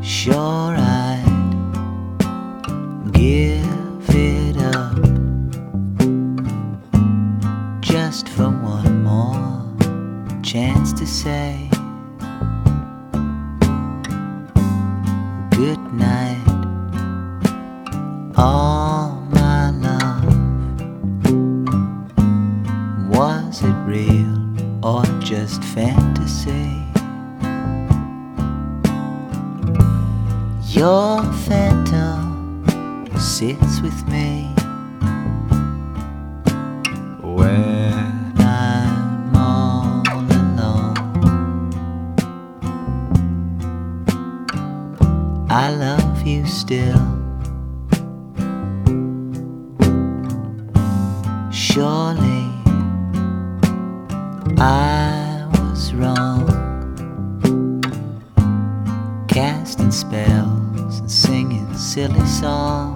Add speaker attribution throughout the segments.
Speaker 1: Sure, I'd give it up just for one more chance to say good night, all my love. Was it real or just fantasy? Your phantom sits with me when I'm all alone. I love you still. Surely I was wrong, casting spells and singing silly songs.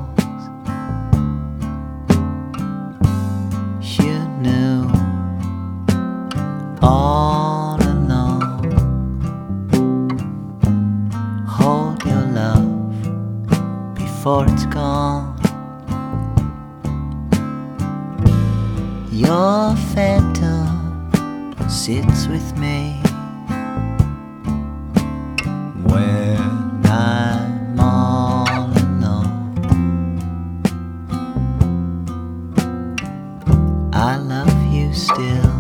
Speaker 1: You knew all along. Hold your love before it's gone. Your phantom sits with me when I'm all alone. I love you still.